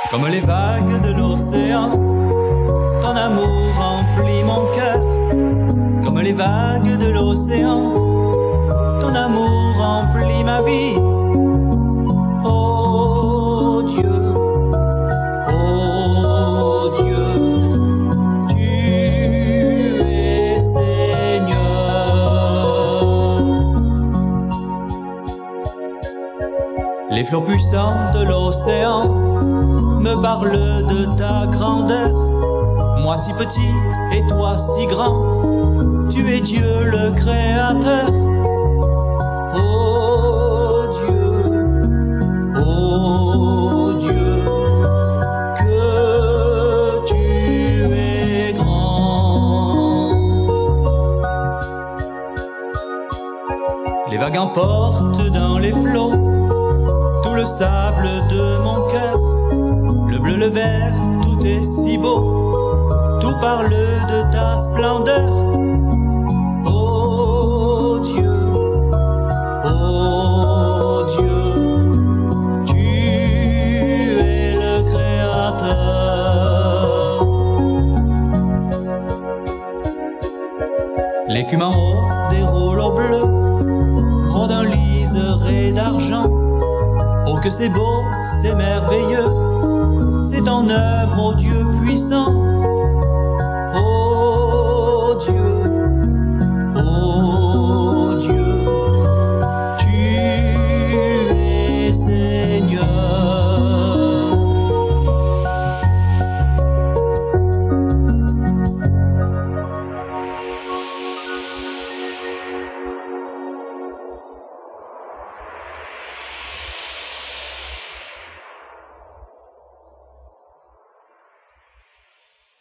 Comme les vagues de l'océan, ton amour remplit mon cœur. Comme les vagues de l'océan, ton amour remplit ma vie. Oh Dieu, tu es Seigneur. Les flots puissants de l'océan me parlent de ta grandeur. Moi si petit et toi si grand, tu es Dieu le Créateur. Oh Dieu, que tu es grand. Les vagues emportent dans les flots tout le sable de mon cœur. Le bleu, le vert, tout est si beau. Tout parle de ta splendeur. Oh Dieu, tu es le Créateur. L'écume en haut déroule au bleu, rôde un liseré d'argent. Oh que c'est beau, c'est merveilleux, c'est ton œuvre, ô Dieu puissant. Oh